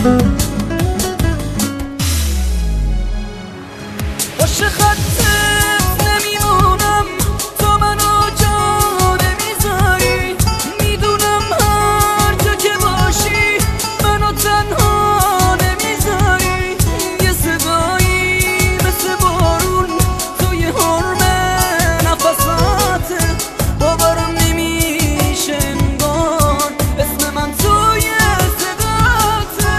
باشه خطت نمیمونم تا منو جا نمیذاری، میدونم هر جا که باشی منو تنها نمیذاری. یه صدایی مثل بارون توی حرم نفساته، باورم نمیشه انگار اسم من توی صداته.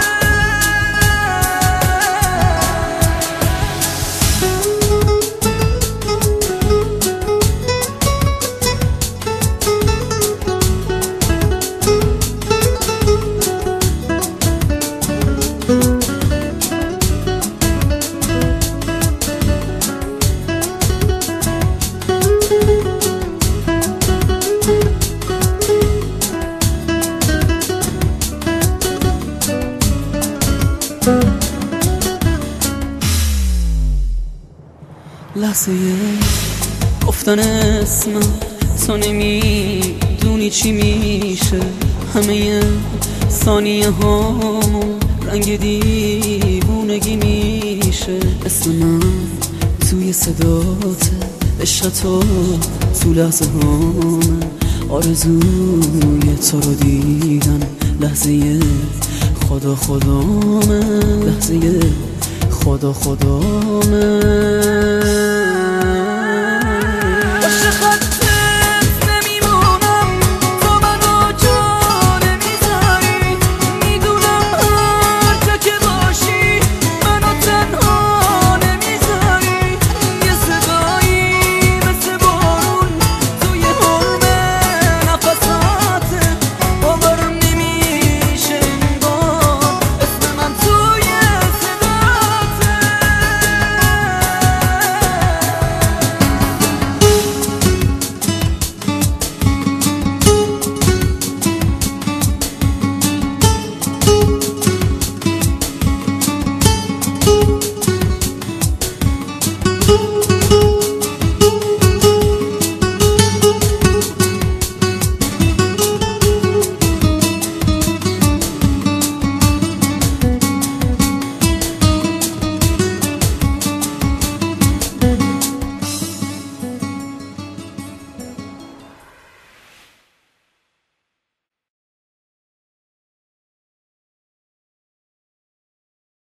لحظه گفتن اسمم تو نمیدونی چی میشه، همه ثانیه هامون رنگ دیوونگی میشه. اسم من توی صداته، عشق تو لحظه هامه، آرزوی تو رو دیدن لحظه خدامه، لحظه خدامه.